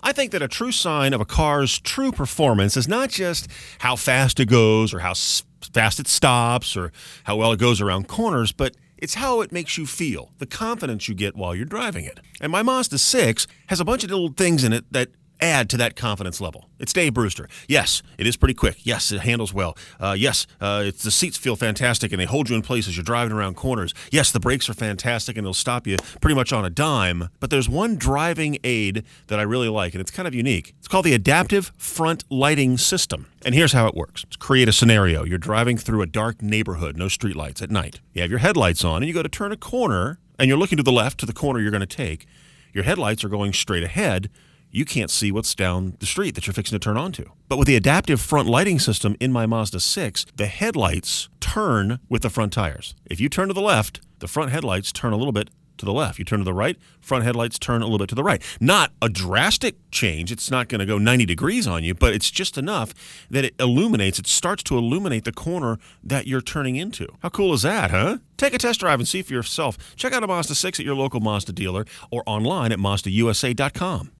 I think that a true sign of a car's true performance is not just how fast it goes or how fast it stops or how well it goes around corners, but it's how it makes you feel, the confidence you get while you're driving it. And my Mazda 6 has a bunch of little things in it that add to that confidence level. It's Dave Brewster. Yes, it is pretty quick. Yes, it handles well. Yes, the seats feel fantastic and they hold you in place as you're driving around corners. Yes, the brakes are fantastic and they'll stop you pretty much on a dime. But there's one driving aid that I really like, and it's kind of unique. It's called the Adaptive Front Lighting System. And here's how it works. Let's create a scenario. You're driving through a dark neighborhood, no streetlights at night. You have your headlights on and you go to turn a corner and you're looking to the left to the corner you're going to take. Your headlights are going straight ahead. You can't see what's down the street that you're fixing to turn onto. But with the adaptive front lighting system in my Mazda 6, the headlights turn with the front tires. If you turn to the left, the front headlights turn a little bit to the left. You turn to the right, front headlights turn a little bit to the right. Not a drastic change. It's not going to go 90 degrees on you, but it's just enough that it starts to illuminate the corner that you're turning into. How cool is that, huh? Take a test drive and see for yourself. Check out a Mazda 6 at your local Mazda dealer or online at MazdaUSA.com.